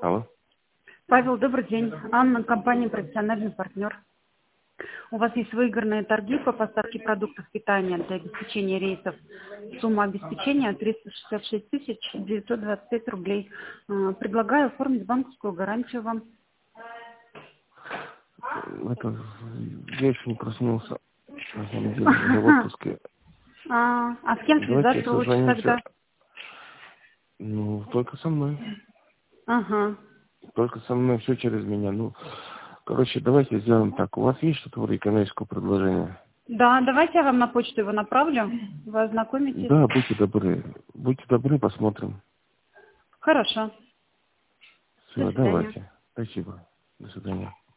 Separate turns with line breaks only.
Алло.
Павел, добрый день. Анна, компания «Профессиональный партнер». У вас есть выигранные торги по поставке продуктов питания для обеспечения рейсов. Сумма обеспечения 366 925 рублей. Предлагаю оформить банковскую гарантию вам.
Это я еще не проснулся. На самом деле, я в отпуске.
А с кем
Давайте
связаться лучше
созвонимся.
тогда?
Ну, только со мной.
Ага.
Только со мной, все через меня. Ну, короче, давайте сделаем так. У вас есть что-то вроде коммерческого предложения?
Да, давайте я вам на почту его направлю. Вы ознакомитесь.
Да, будьте добры. Будьте добры, посмотрим.
Хорошо. До
Все,
свидания.
давайте. Спасибо. До свидания.